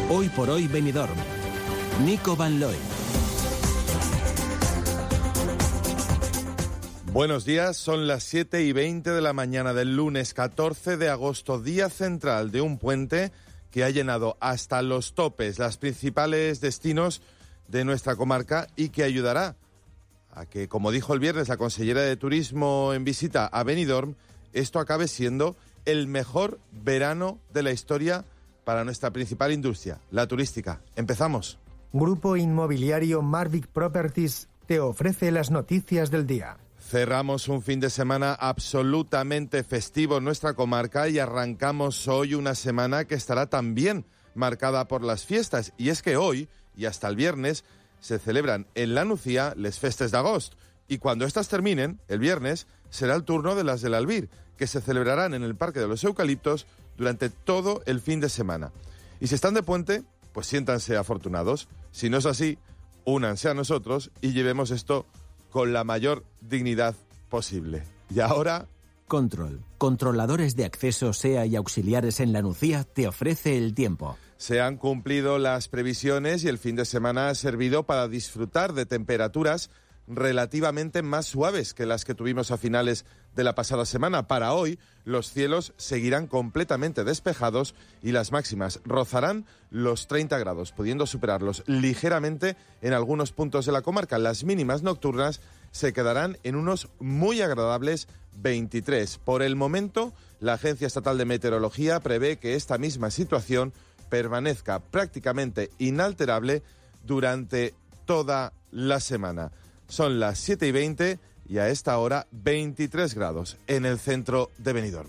Hoy por hoy Benidorm. Nico Van Loen. Buenos días, son las 7:20 de la mañana del lunes 14 de agosto, día central de un puente que ha llenado hasta los topes los principales destinos de nuestra comarca y que ayudará a que, como dijo el viernes la consellera de Turismo en visita a Benidorm, esto acabe siendo el mejor verano de la historia para nuestra principal industria, la turística. Empezamos. Grupo inmobiliario Marvic Properties te ofrece las noticias del día. Cerramos un fin de semana absolutamente festivo en nuestra comarca y arrancamos hoy una semana que estará también marcada por las fiestas. Y es que hoy y hasta el viernes se celebran en la Nucía les Festes d'Agost. Y cuando estas terminen, el viernes, será el turno de las del Albir, que se celebrarán en el Parque de los Eucaliptos durante todo el fin de semana. Y si están de puente, pues siéntanse afortunados. Si no es así, únanse a nosotros y llevemos esto con la mayor dignidad posible. Y ahora... Control. Controladores de acceso SEA y auxiliares en la Nucía te ofrece el tiempo. Se han cumplido las previsiones y el fin de semana ha servido para disfrutar de temperaturas relativamente más suaves que las que tuvimos a finales de la pasada semana. Para hoy, los cielos seguirán completamente despejados y las máximas rozarán los 30 grados, pudiendo superarlos ligeramente en algunos puntos de la comarca. Las mínimas nocturnas se quedarán en unos muy agradables 23. Por el momento, la Agencia Estatal de Meteorología prevé que esta misma situación permanezca prácticamente inalterable durante toda la semana. Son las 7:20 y a esta hora 23 grados en el centro de Benidorm.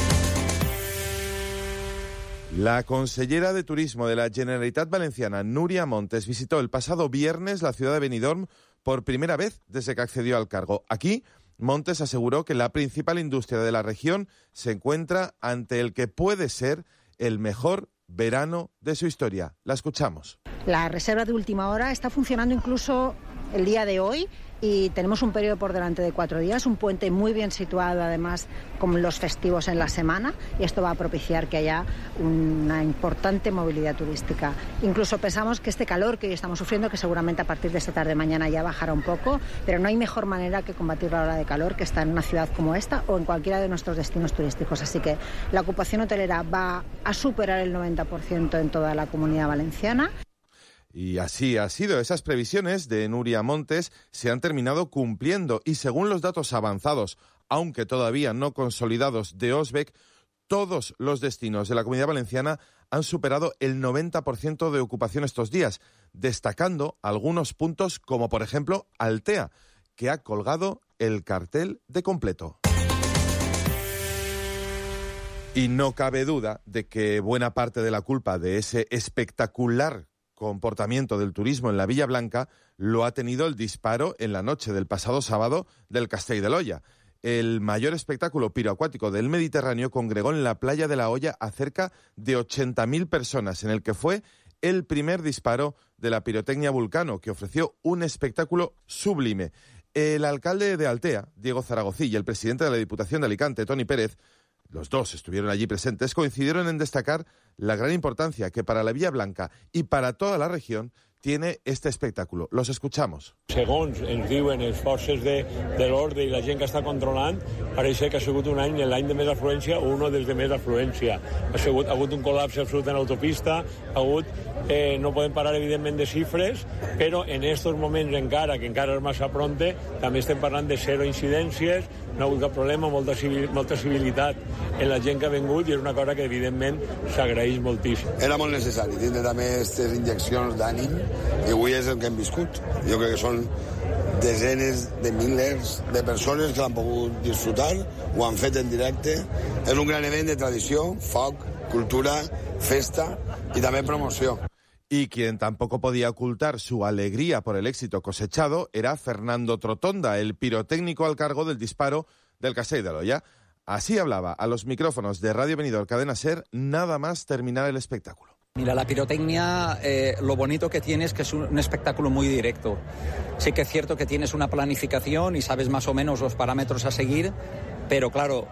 La consellera de Turismo de la Generalitat Valenciana, Núria Montes, visitó el pasado viernes la ciudad de Benidorm por primera vez desde que accedió al cargo. Aquí, Montes aseguró que la principal industria de la región se encuentra ante el que puede ser el mejor verano de su historia. La escuchamos. La reserva de última hora está funcionando incluso el día de hoy y tenemos un periodo por delante de 4 días, un puente muy bien situado además con los festivos en la semana, y esto va a propiciar que haya una importante movilidad turística. Incluso pensamos que este calor que hoy estamos sufriendo, que seguramente a partir de esta tarde mañana ya bajará un poco, pero no hay mejor manera que combatir la ola de calor que estar en una ciudad como esta o en cualquiera de nuestros destinos turísticos. Así que la ocupación hotelera va a superar el 90% en toda la Comunidad Valenciana. Y así ha sido. Esas previsiones de Núria Montes se han terminado cumpliendo y según los datos avanzados, aunque todavía no consolidados de OSBEC, todos los destinos de la Comunidad Valenciana han superado el 90% de ocupación estos días, destacando algunos puntos como por ejemplo Altea, que ha colgado el cartel de completo. Y no cabe duda de que buena parte de la culpa de ese espectacular comportamiento del turismo en la Villa Blanca lo ha tenido el disparo en la noche del pasado sábado del Castell de l'Olla. El mayor espectáculo piroacuático del Mediterráneo congregó en la playa de la Hoya a cerca de 80.000 personas, en el que fue el primer disparo de la pirotecnia Vulcano, que ofreció un espectáculo sublime. El alcalde de Altea, Diego Zaragozí, y el presidente de la Diputación de Alicante, Toni Pérez, los dos estuvieron allí presentes, coincidieron en destacar la gran importancia que para la Villa Blanca y para toda la región tiene este espectáculo. Los escuchamos. Segons ens diuen els forces de l'ordre i la gent que està controlant, pareix que ha sigut un any, l'any de més afluència o un dels de més afluència. Ha hagut un col·lapse absolut en l'autopista, no podem parar evidentment de xifres, però en aquests moments encara, que encara és massa pronte, també estem parlant de 0 incidències, no ha hagut cap problema, molta civilitat en la gent que ha vingut i és una cosa que evidentment s'agraeix moltíssim. Era molt necessari tindre també aquestes injeccions d'ànim i avui és el que hem viscut. Jo crec que són desenes de milers de persones que l'han pogut disfrutar, ho han fet en directe. És un gran event de tradició, foc, cultura, festa i també promoció. Y quien tampoco podía ocultar su alegría por el éxito cosechado era Fernando Trotonda, el pirotécnico al cargo del disparo del Castell de l'Olla. Así hablaba a los micrófonos de Radio Benidorm Cadena SER nada más terminar el espectáculo. Mira, la pirotecnia, lo bonito que tiene es que es un espectáculo muy directo. Sí que es cierto que tienes una planificación y sabes más o menos los parámetros a seguir, pero claro,